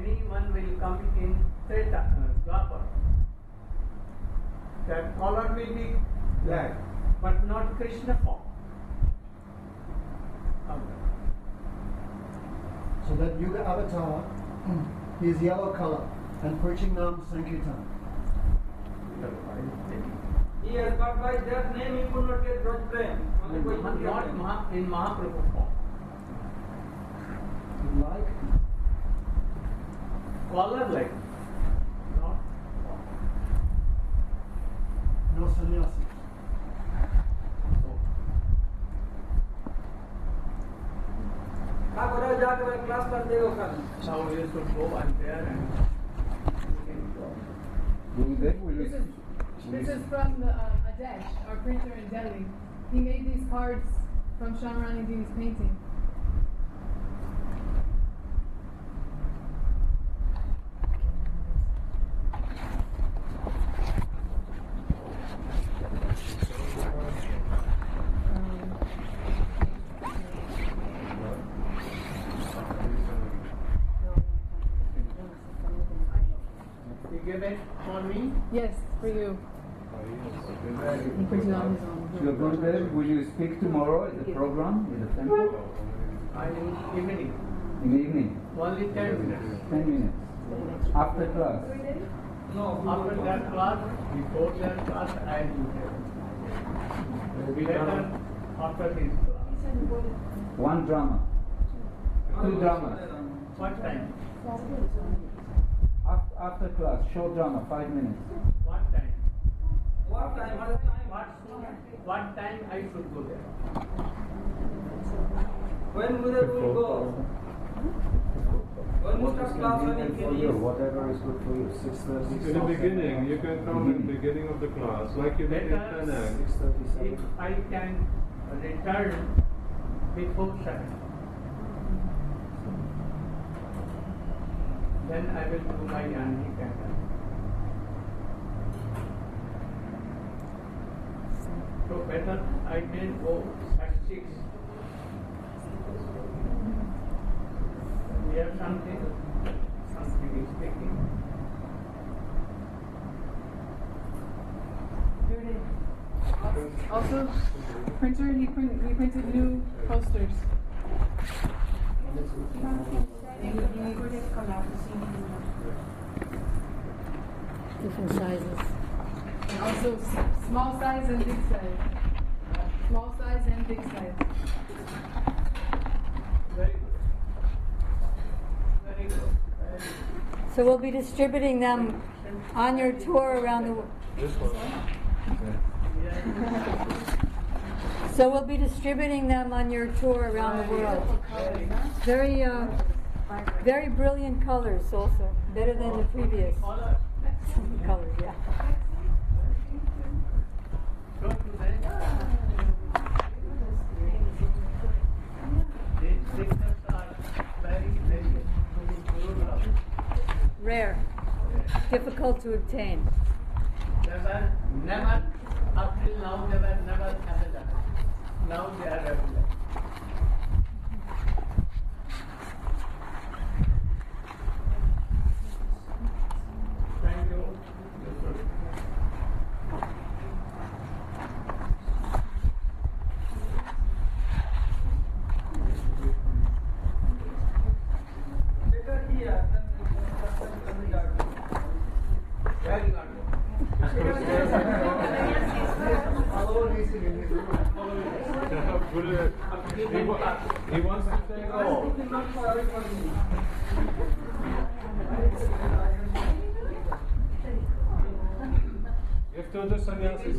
anyone will come in Treta, Dwapar, that color will be black, but not Krishna form. So that Yuga avatar, he is yellow color and preaching Nam Sankirtan. Yes, but by that name he could not get Raj Prem. Not in Mahaprabhu form. Like Color like, not form. no sannyasi. आप बड़ा जाके मैं class कर देगा कल. Now you should go and there and you can go. This is from Adesh, our printer in Delhi. He made these cards from Shamrani Devi's painting. You give it for me? Yes, for you. He put it on his own. Srila Gurudev, will you speak tomorrow at the program in the temple? In evening. In the evening? Only 10 minutes. 10 minutes. After class? No, after that class, before that class, I do that. Better after this class. One drama. Two dramas. What time? After class, short drama, 5 minutes. What time? What time? What time I should go there? When will we go? When we start class, when we can use. Whatever is good for you. 6:30. In the beginning, you can come in the beginning of the class, like you did in Penang. 6:37. If I can return before 7, then I will do my Yanni Kanda. So better I can go at 6. We have something is speaking. Also, printer, he printed new posters. Different sizes. And also small size and big size. Small size and big size. Very good. Very good. Very good. So we'll be distributing them on your tour around the world. This one. So we'll be distributing them on your tour around the world. Very, very brilliant colors also. Better than the previous colors, yeah. Go to them. These signals are very, very Rare. Difficult to obtain. Never, up till now, they were never available. Now they are available. Thank you. Better here than the garden. Very good. He wants to take all. You have to do sannyasis.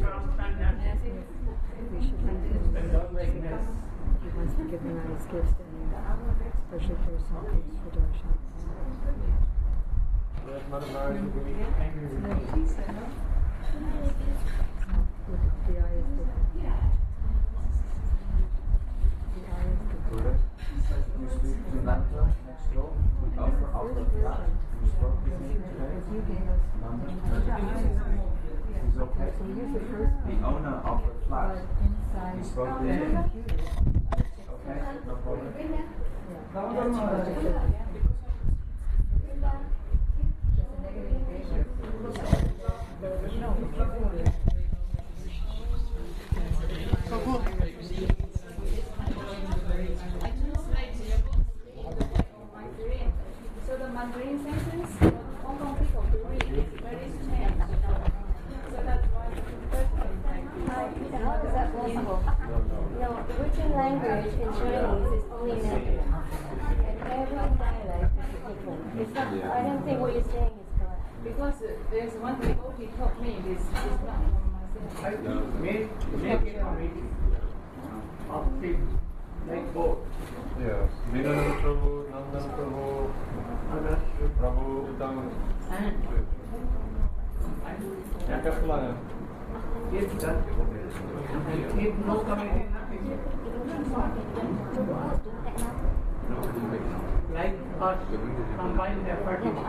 We should thank him. And don't make mess. He wants to give them out his gifts, and especially for some gifts for darshan. Mother Mary will be angry with me. Look, the eye is different. The eye is different. You speak to Nanda next door. After class. You spoke with him today. You gave us. Nanda. He's okay. So here's the first The owner of the flat. but inside. You spoke with him. Okay, no problem. That's language in Chinese is only negative. And every dialect is different. It's not, I don't think what you're saying is correct. Because there's one devotee taught me this is not from myself. Make it a meeting of things like both. Yes. Dinanand Prabhu, Nandan Prabhu, Prabhu, Uttam. Kaplan. Yes, that. And if no committee, nothing. Like us, combined effort is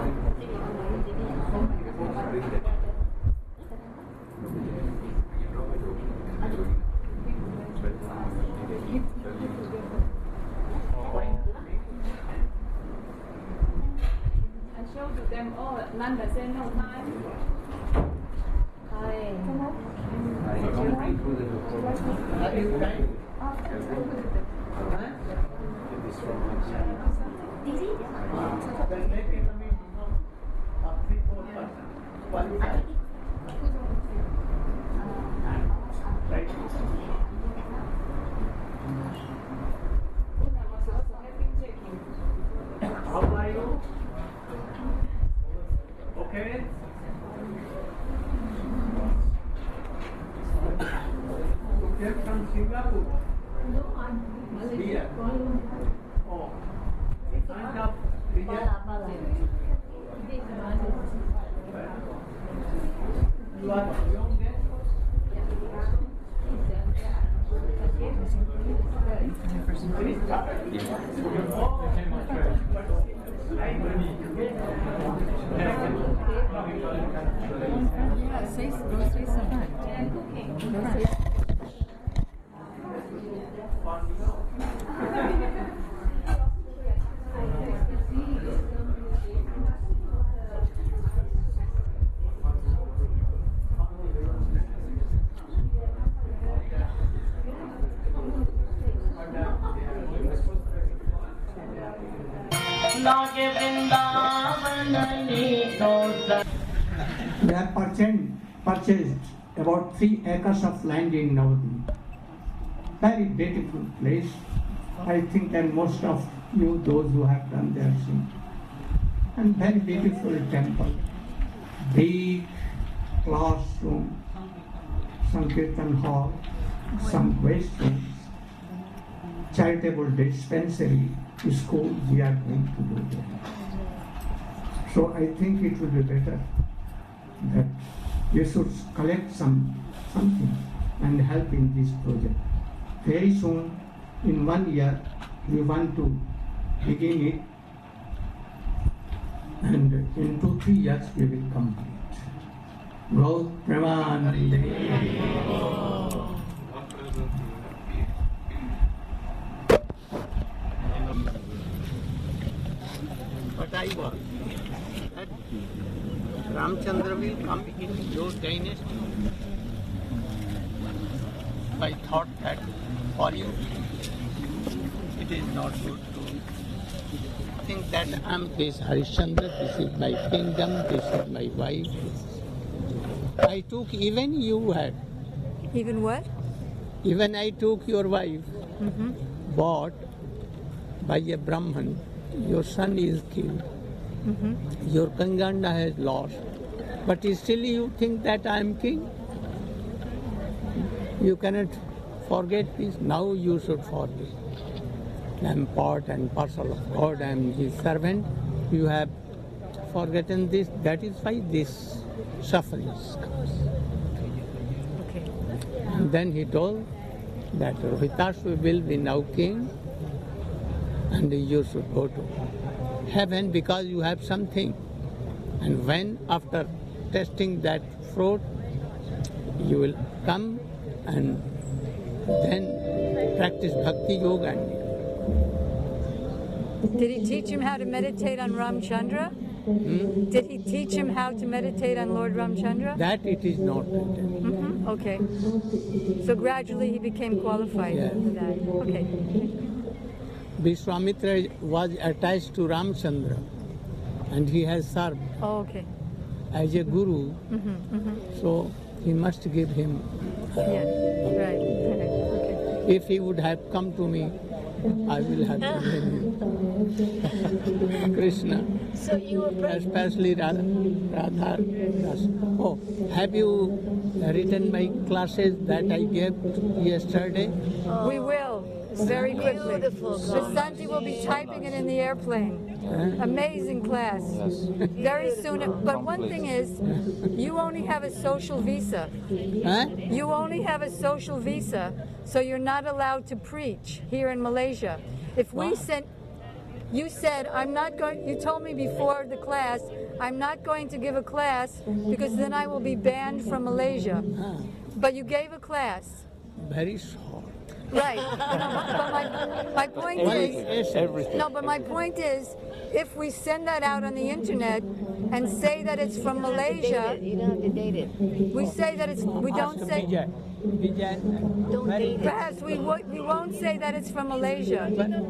I showed to them all. Nanda said no time. that is kind. Then make it a meeting of 3-4 persons qualified. Right? I was also having checking. How are you? Okay? You came from Singapore? Here? Oh. Kind of region? You are young there? We have purchased about 3 acres of land in Navadvip. Very beautiful place. I think that most of you, those who have done, they have seen. And very beautiful temple. Big classroom, Sankirtan hall, some restrooms, charitable dispensary, school we are going to do there. So I think it will be better that you should collect something and help in this project. Very soon, in 1 year, we want to begin it, and in 2-3 years we will complete. Gaur Premanande. But I was that Ramchandra will come in your dynasty. I thought that for you it is not good to think that I am this Harishchandra, this is my kingdom, this is my wife. I took, even you had. Even what? Even I took your wife, bought by a Brahman. Your son is killed. Your Kanganda has lost. But still you think that I am king? You cannot forget this. Now you should forget. I am part and parcel of God. I am His servant. You have forgotten this. That is why this suffering comes. Okay. And then he told that Rohitashu will be now king, and you should go to heaven because you have something. And when after testing that fruit, you will come and then practice Bhakti Yoga. Did he teach him how to meditate on Ramchandra? Did he teach him how to meditate on Lord Ramchandra? That it is not written. Okay. So gradually he became qualified for that. Okay. Vishwamitra was attached to Ramchandra and he has served as a guru. So he must give him. Yeah, right. Okay. If he would have come to me, I will have given him. Krishna. So you were Especially Radha. Oh, have you written my classes that I gave yesterday? We will, very quickly. Beautiful. Vasanti will be typing it in the airplane. Amazing class. Very soon. But one thing is, you only have a social visa. Huh? You only have a social visa, so you're not allowed to preach here in Malaysia. If we sent, you said, I'm not going, you told me before the class, I'm not going to give a class because then I will be banned from Malaysia. But you gave a class. Very short. Right. But my point is, no, but my point is, if we send that out on the internet and say that it's from Malaysia, You don't have to date it. we say that it's, we don't say, Vijay, Don't date it. perhaps we won't say that it's from Malaysia.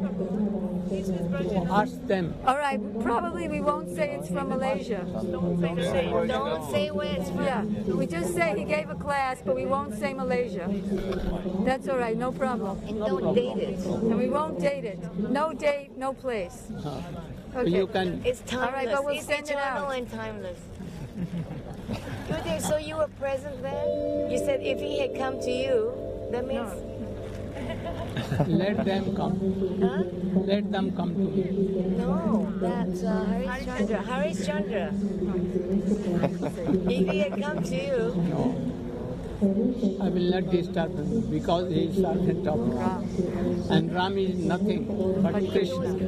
ask them. All right, probably we won't say it's from Malaysia. Don't say where it's from. Yeah, we just say he gave a class, but we won't say Malaysia. That's all right, no problem. And don't date it. And we won't date it. No date, no place. Okay. You can. It's timeless. All right, but we'll it's send it eternal out. and timeless. So you were present then? You said if he had come to you, that means... Let them come. Huh? Let them come to me. No, that's Harish Chandra. Harish Chandra. If he had come to you... No. I will not disturb him because he is servant of Ram. And Ram is nothing but Krishna. How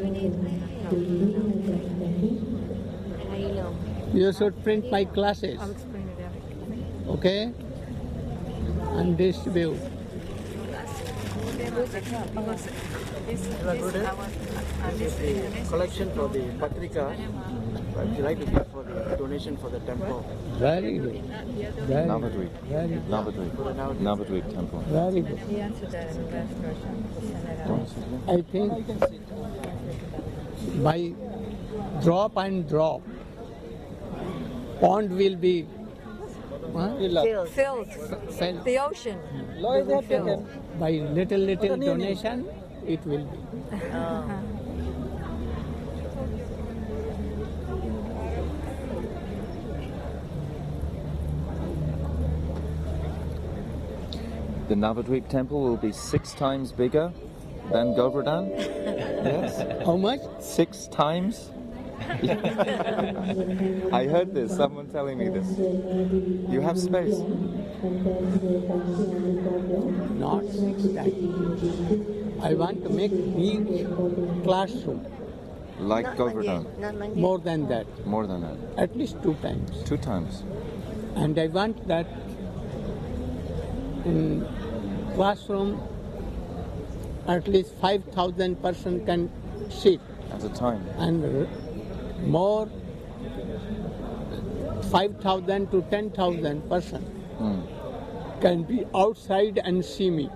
you know? You should print my classes, I'll explain it after. okay? And distribute. Collection for the Patrika. Would you like to give for the donation for the temple? Very good. Very Navadvip. Very good. Navadvip temple. Very good. He answered that in the last question. We'll send that out. I think by drop and drop, pond will be Filled. filled. The ocean. By little donation, it will be. The Navadvip temple will be 6 times bigger than Govardhan. Yes. How much? 6 times. I heard this, someone telling me this. You have space. Not 6 times. I want to make big classroom. Like Govardhan. More than that. More than that. At least 2 times. 2 times. And I want that in classroom at least 5,000 person can sit. At a time. And more 5,000 to 10,000 person can be outside and see me.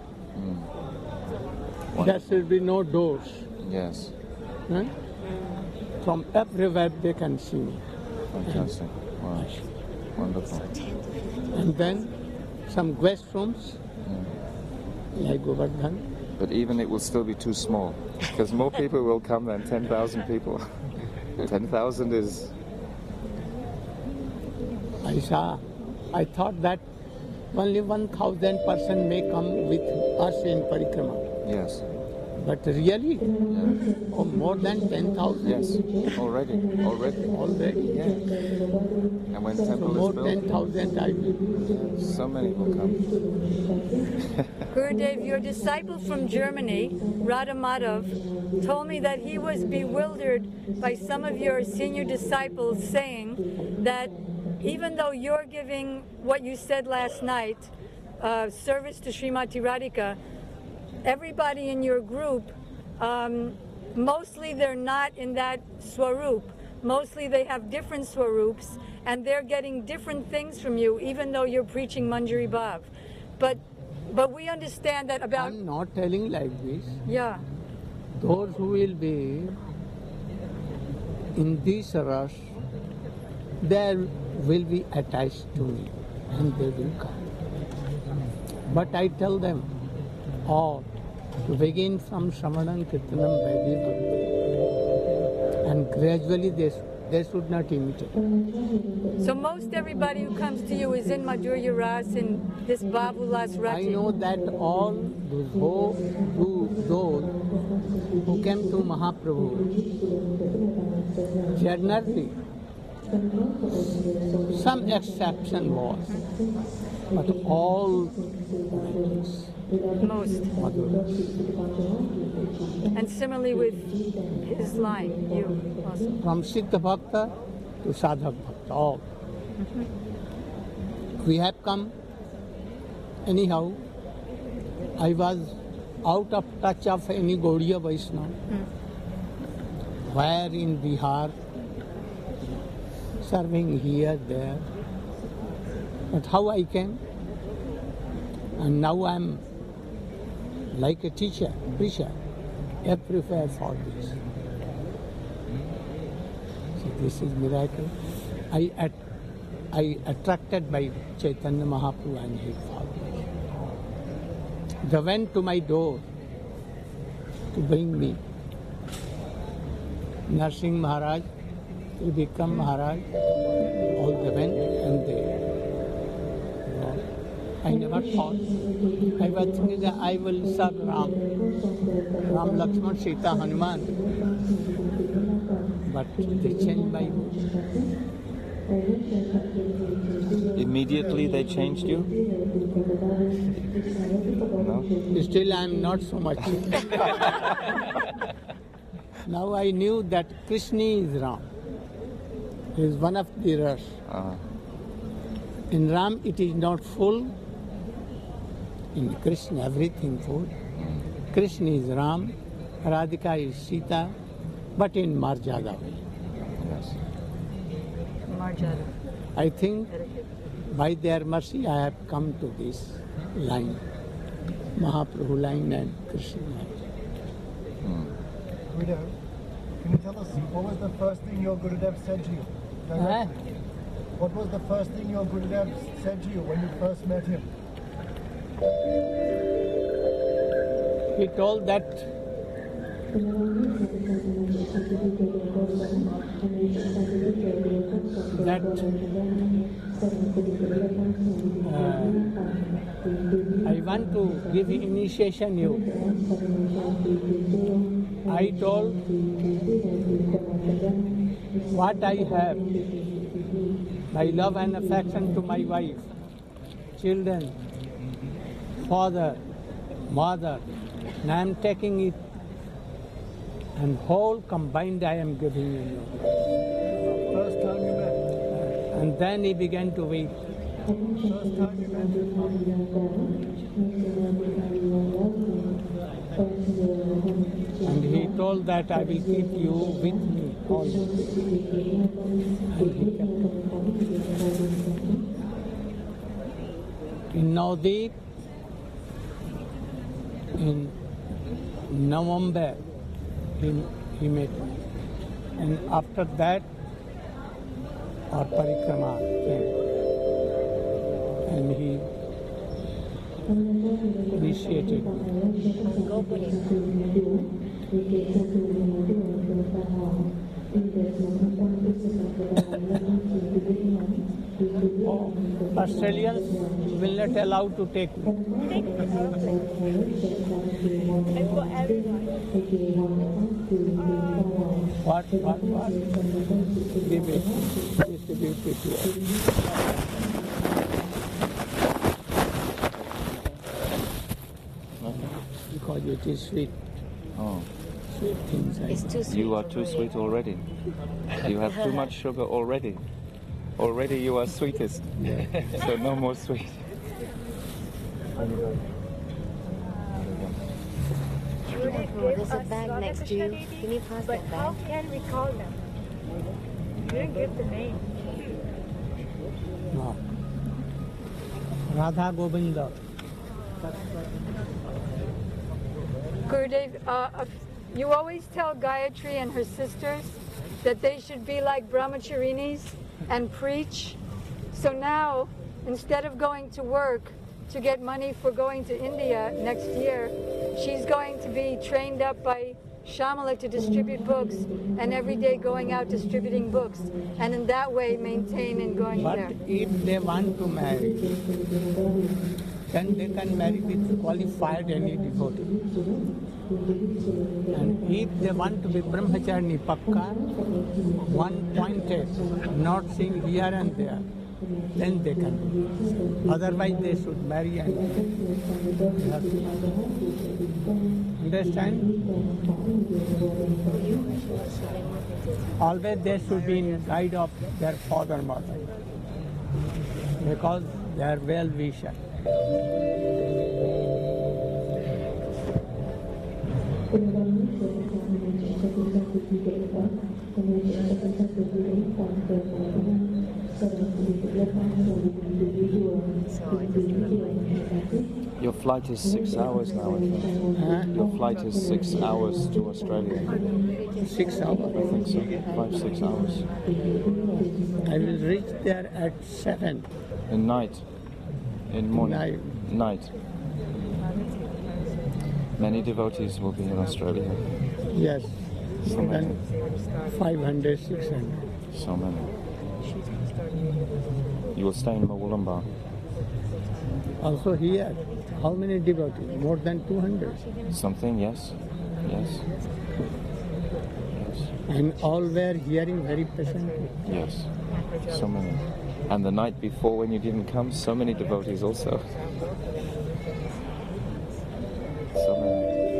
There should be no doors. Yes. Huh? From everywhere they can see me. Fantastic. Wow. Wonderful. And then some guest rooms, like Govardhan. But even it will still be too small, because more people will come than 10,000 people. 10,000 is... I thought that only 1,000 person may come with us in Parikrama. Yes. But really, Yes. More than 10,000. Yes. Already. Yes. And when So temple more is built, 10,000 I will. so many will come. Gurudev, your disciple from Germany, Radha Madhav, told me that he was bewildered by some of your senior disciples saying that even though you're giving what you said last night, service to Srimati Radhika, everybody in your group, mostly they're not in that swaroop. Mostly they have different swaroops, and they're getting different things from you, even though you're preaching Manjari Bhav. But we understand that about... I'm not telling like this. Yeah. Those who will be in this rush, they will be attached to me and they will come. But I tell them, all to begin from Shravanam, Kirtanam, Vaidhi, and gradually they should not imitate. So most everybody who comes to you is in Madhurya Ras in this Babulas Rati. I know that all those who came to Mahaprabhu, generally, some exception was, but all most. And similarly with his line, you also. From Siddha Bhakta to Sadhak Bhakta, all. We have come, anyhow, I was out of touch of any Gaudiya Vaishnava. Where in Bihar, serving here, there. But how I came? And now I am like a teacher, preacher, everywhere for this. So this is miracle. I attracted by Chaitanya Mahaprabhu and his followers. They went to my door to bring me. Narsingh Maharaj, Tribikram Maharaj, all they went and they. I never thought. I was thinking that I will serve Ram, Lakshman, Sita, Hanuman. But they changed my mood. Immediately they changed you? No? Still I am not so much. Now I knew that Krishna is Ram. He is one of the Ras. In Ram it is not full. In Krishna everything full. Krishna is Ram, Radhika is Sita, but in Marjada way. Yes. Marjada. I think by their mercy I have come to this line, Mahaprabhu line and Krishna line. Gurudev, can you tell us what was the first thing your Gurudev said to you? What was the first thing your Gurudev said to you when you first met him? He told that I want to give initiation you. I told what I have, my love and affection to my wife, children, father, mother, and I am taking it, and whole combined I am giving you. First time you met? And then he began to weep. First time you met And he told that I will keep you with me always. And he kept it. In Navdeep, in November, he met me. And after that, our parikrama came. And he initiated me. Oh, Australians will not allow to take me. What? Give it. Distribute it here. Because it is sweet. Oh. Sweet things. It's too sweet. You are too sweet already. You have too much sugar already. Already you are sweetest. So no more sweet. There's a bag next to you. Can you pass that bag? How can we call them? You didn't give the name. No. Radha Govinda. Gurudev, you always tell Gayatri and her sisters that they should be like brahmacharinis and preach. So now, instead of going to work, to get money for going to India next year. She's going to be trained up by Shamala to distribute books, and every day going out distributing books, and in that way maintain and going But there. if they want to marry, then they can marry with qualified any devotee. And if they want to be brahmacharni pakka, one-pointed, not seeing here and there, then they can do. Otherwise they should marry and understand? Always they should be in guide of their father, mother, because they are well-wisher. Your flight is 6 hours now, I think. Your flight is 6 hours to Australia. 6 hours? I think so. 5-6 hours. I will reach there at 7. In night. In morning. Night. Many devotees will be in Australia. Yes. So many. 500, 600. So many. You will stay in Mawulamba. Also here, how many devotees? More than 200. Something, yes. Yes. And all were hearing very patiently. Yes. So many. And the night before when you didn't come, so many devotees also. So many.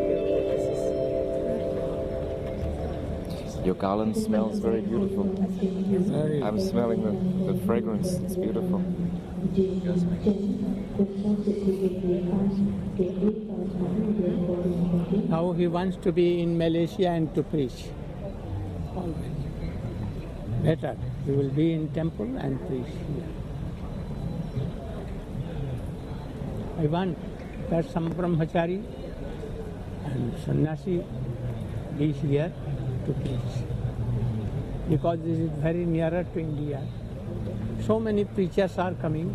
Your garland smells very beautiful. I'm smelling the fragrance. It's beautiful. Now he wants to be in Malaysia and to preach. Always. Better. He will be in temple and preach here. I want that some brahmachari and sannyasi be here to preach. Because this is very nearer to India. So many preachers are coming.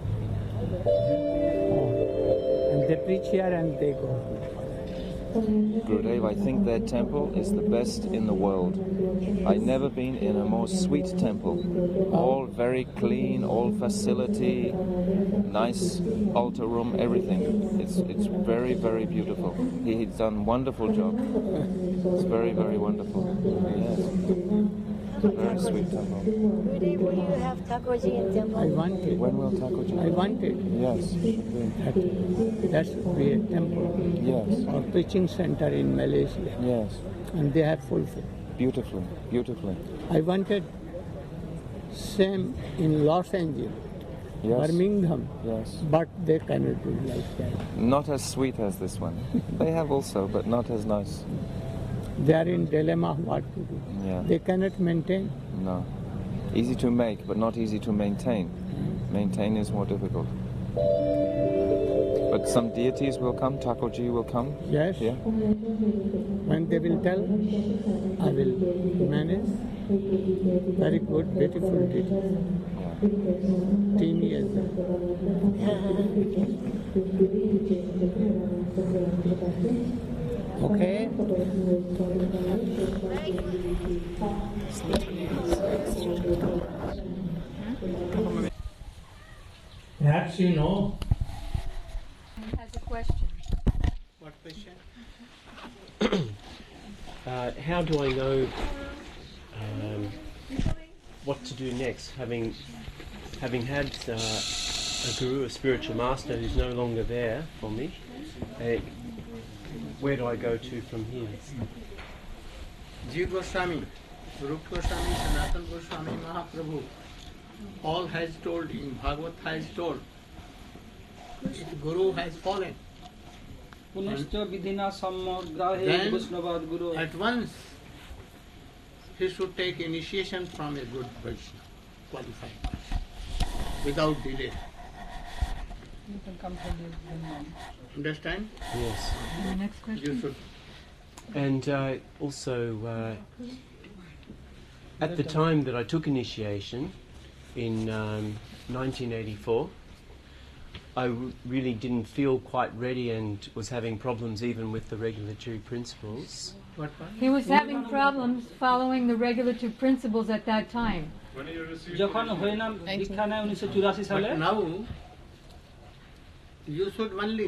And they preach here and they go. Gurudev, I think their temple is the best in the world. I've never been in a more sweet temple. All very clean, all facility, nice altar room, everything. It's very, very beautiful. He's done wonderful job. It's very, very wonderful. Yes. Very sweet temple. Gurudev, will you have Thakurji in temple? I want it. When will Thakurji? I want it. Yes. That should be a temple. Yes. Or preaching center in Malaysia. Yes. And they have fulfilled. Beautifully. Beautifully. I wanted same in Los Angeles, Yes. Birmingham, Yes. but they cannot do like that. Not as sweet as this one. They have also, but not as nice. They are in dilemma what to do. Yeah. They cannot maintain. No. Easy to make, but not easy to maintain. Maintain is more difficult. But some deities will come, Thakurji will come. Yes. Yeah. When they will tell, I will manage. Very good, beautiful deity. Teeny as okay. Perhaps you know. Has a question. What question? How do I know what to do next? Having had a guru, a spiritual master who's no longer there for me, where do I go to from here? Jiva Goswami, Rupa Goswami, Sanatana Goswami, Mahaprabhu, all has told in Bhagavad has told, the Guru has fallen. Then at once he should take initiation from a good Vaishnava, qualified person, without delay. You can come to the Understand? Yes. The next question. You should. And also, at the time that I took initiation in 1984, really didn't feel quite ready and was having problems even with the regulatory principles. He was having problems following the regulative principles at that time. যখন হরিনাম দীক্ষা নেয় 1984 সালে But now you should only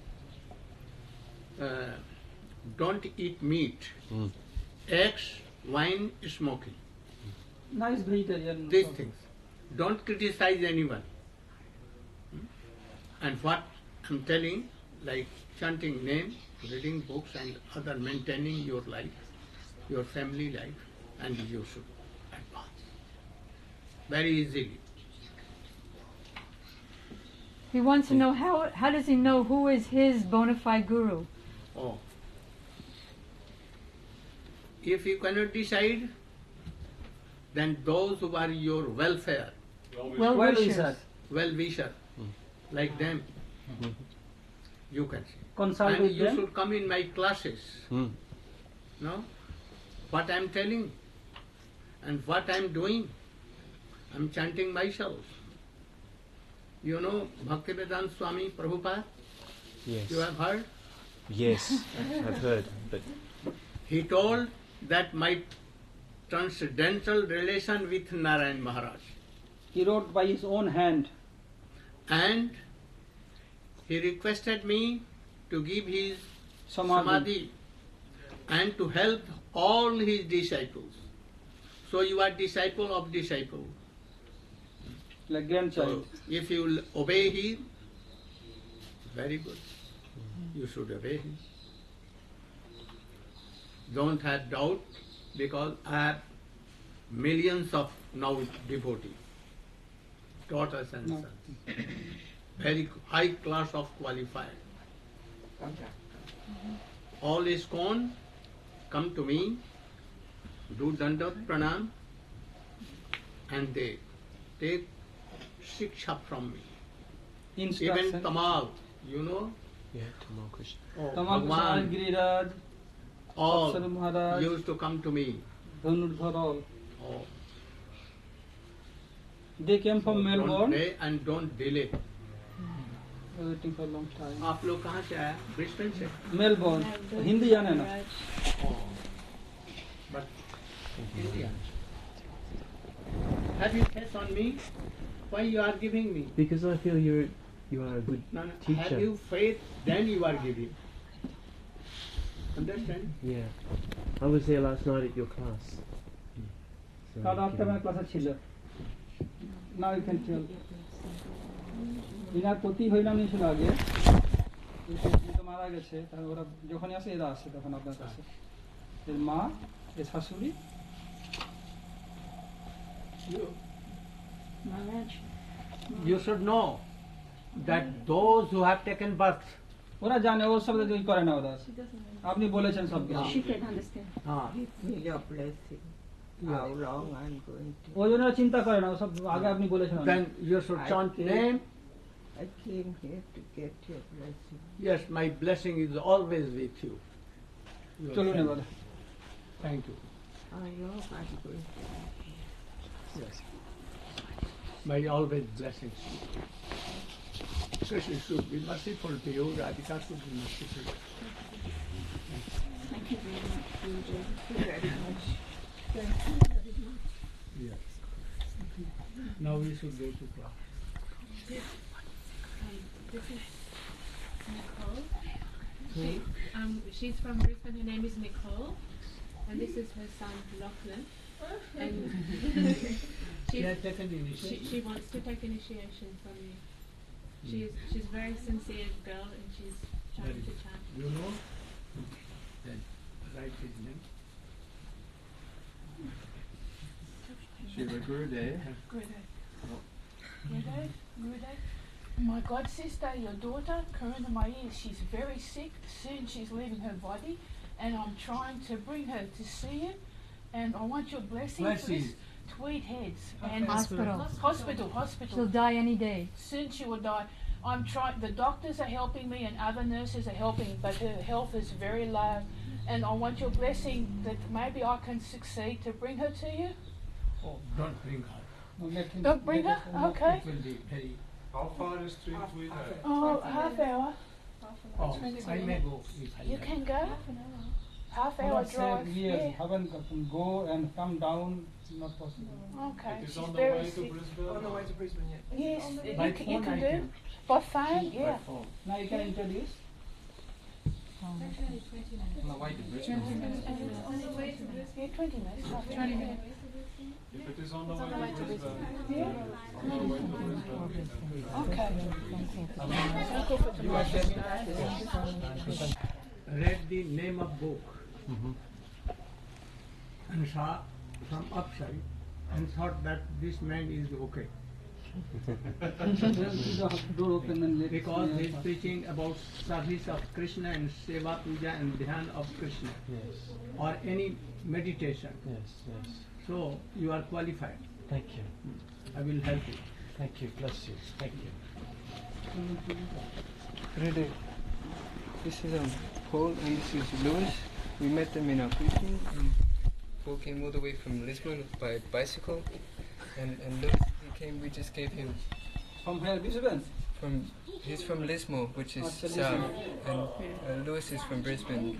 don't eat meat, eggs, wine, smoking. Nice vegetarian. These things. Don't criticize anyone. And what I'm telling, like chanting name, reading books and other, maintaining your life, your family life, and you should advance very easily. He wants to know how does he know who is his bona fide guru? Oh. If you cannot decide, then those who are your welfare, well-wisher, like them, you can see. Consult and with you them. should come in my classes. No? What I'm telling and what I'm doing, I'm chanting myself. You know Bhaktivedanta Swami Prabhupada? Yes. You have heard? Yes, I've heard. But he told that my transcendental relation with Narayan Maharaj. He wrote by his own hand. And he requested me to give his samadhi and to help all his disciples. So you are disciple of disciple. Like grandchild. So if you will obey him, very good. You should obey him. Don't have doubt, because I have millions of now devotees, daughters and sons. Very high class of qualified. All ISKCON come to me, do dandat pranam, and they take shiksha from me. Even Tamal, you know? Yeah, Tamal Krishna. Oh, Tamal Bhagwan, Krishna, Giriraj, all Sapsara Maharaj, used to come to me. Dhanurdhar, all. Oh. They came from Don't Melbourne. delay and don't delay. Waiting for a long time. आप लोग कहाँ से आया? Brisbane से? Melbourne. Hindi जाने ना. But India. Have you faith on me? Why you are giving me? because I feel you are a good No, teacher. have you faith? Then you are giving. Understand? Yeah. I was there last night at your class. So, কাল রাতে আমার ক্লাসে ছিল. Now you can tell. ইনার প্রতি হরিনাম নিয়েছিল আগে, কিন্তু মারা গেছে। তারপর ওরা যখনই আসে এরা আসে তখন আপনার কাছে। এর মা, এর শাশুড়ি। You should know that those who have taken birth. ওরা জানে, ওর সাথে তুই করে না ওরা। আপনি বলেছেন সব কিছু। She can understand. Give me your blessing. How long I'm going to. ওই জন্য চিন্তা করে না, সব আগে আপনি বলেছেন। Then you should chant name. I came here to get your blessing. Yes, my blessing is always with you. চলুন এবারে। Thank you. I know I'm going to. Yes. My always blessings. Krishna should be merciful to you, Radhika should be merciful. Thank you very much, Guruji. Thank you very much. Thank you very much. Yes. Now we should go to class. This is Nicole. She's from Brisbane. Her name is Nicole, and this is her son Lachlan. And she wants to take initiation from you. She's a very sincere girl, and she's trying to chant. You know? Then write his name. Shiva Gurudev. Gurudev. My god sister, your daughter, Karuna Mai, she's very sick. Soon she's leaving her body, and I'm trying to bring her to see you. And I want your blessing Where for she this is? Tweed Heads and Hospital. Hospital. She'll die any day. Soon she will die. I'm trying. The doctors are helping me, and other nurses are helping, but her health is very low. And I want your blessing that maybe I can succeed to bring her to you. Oh, don't bring her. Don't bring her? Okay. It will be very How far is Street Tweed? Oh, half hour. Oh, I may go if I You like. can go. Half hour Not drive. safe, yes, Yeah. haven't go and come down, not possible. Okay. It is She's on the very way to sick. Brisbane. On the way to Brisbane, yeah. Yes, By you phone can I do. can. By phone, yeah. Now you can introduce. On the way to Brisbane. Yeah, 20 minutes. 20 minutes. If it is on the way to Brisbane. Yeah. On the way to Brisbane. Okay. Read the name of book and saw from upside and thought that this man is okay. Door open and let Because he is preaching about service of Krishna and Seva Puja and Dhyan of Krishna. Yes. Or any meditation. Yes, yes. So you are qualified. Thank you. I will help you. Thank you. Bless you. Thank you. Ready. This is Paul and this is Lewis. We met them in our preaching. Paul came all the way from Lisbon by bicycle, and Lewis we just gave him. From where, Brisbane? He's from Lismore, which is Lismore. south, and Lewis is from Brisbane.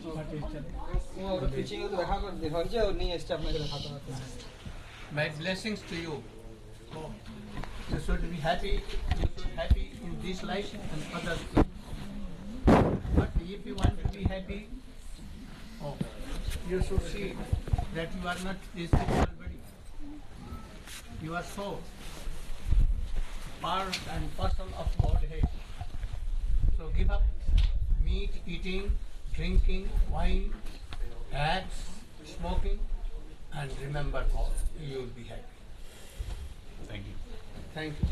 My blessings to you. Oh, you should be happy. You should be happy in this life and others too. But if you want to be happy, you should see that you are not this physical body. You are soul, part and parcel of Godhead. So give up meat, eating, drinking, wine, acts, smoking, and remember God. You will be happy. Thank you. Thank you.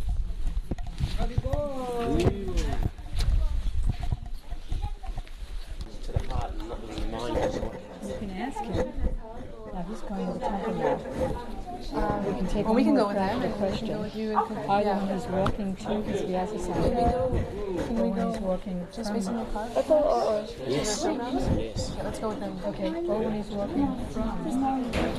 To the heart and not the mind. You can ask him. Now he's going to talk about. We can take. Well, we can go with the him. We can question. go with you and Either yeah. when he's walking to, because he has a sign. Can we Or when he's go walking just from. based on your car? Yes. Yes. Okay, let's go with him. Okay, or when he's walking from.